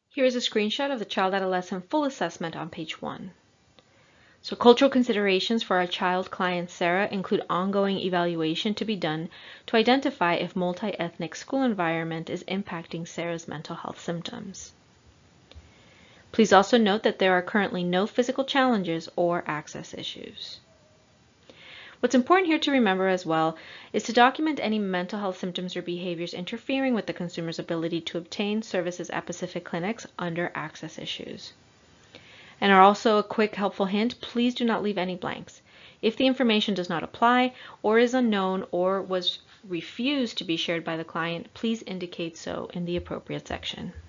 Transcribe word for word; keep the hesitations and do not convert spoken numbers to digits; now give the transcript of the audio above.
Here is a screenshot of the Child Adolescent Full Assessment on page one. So cultural considerations for our child client Sarah include ongoing evaluation to be done to identify if multi-ethnic school environment is impacting Sarah's mental health symptoms. Please also note that there are currently no physical challenges or access issues. What's important here to remember as well is to document any mental health symptoms or behaviors interfering with the consumer's ability to obtain services at Pacific Clinics under access issues. And are also a quick helpful hint, please do not leave any blanks. If the information does not apply or is unknown or was refused to be shared by the client, please indicate so in the appropriate section.